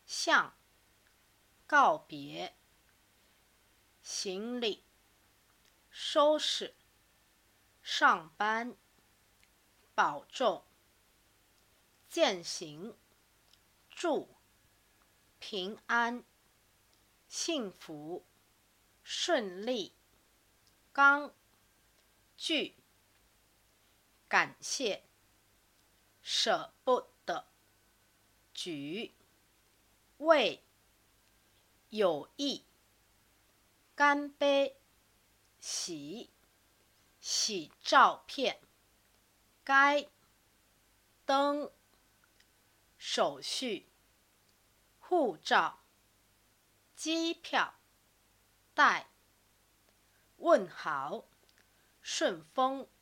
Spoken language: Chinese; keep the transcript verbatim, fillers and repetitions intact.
向，告别，行李，收拾，上班，保重，践行，祝，平安，幸福，顺利，刚，拒，感谢，舍不得，举，为，有益，干杯，洗，洗照片，该，登，手续，护照，机票，带，问好，顺风，